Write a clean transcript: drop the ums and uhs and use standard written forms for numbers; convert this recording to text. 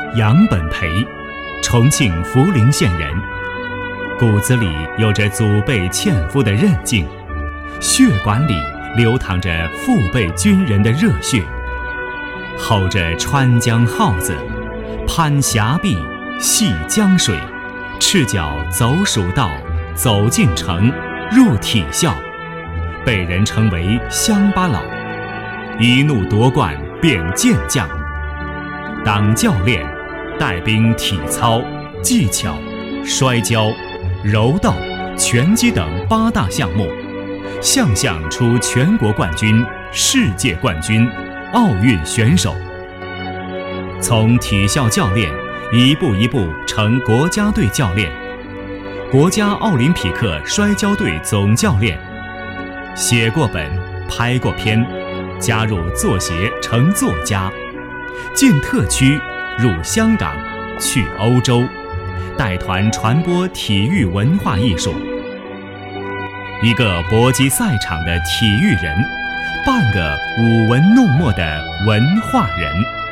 杨本培，重庆涪陵县人，骨子里有着祖辈纤夫的韧劲，血管里流淌着父辈军人的热血。吼着穿江号子，攀峡壁，戏江水，赤脚走蜀道，走进城，入体校，被人称为乡巴佬。一怒夺冠变健将，当教练，带兵体操、技巧、摔跤、柔道、拳击等8大项目，项项出全国冠军、世界冠军、奥运选手。从体校教练一步一步成国家队教练，国家奥林匹克摔跤队总教练，写过本，拍过片，加入作协成作家，进特区，入香港，去欧洲，带团传播体育文化艺术。一个搏击赛场的体育人，半个舞文弄墨的文化人。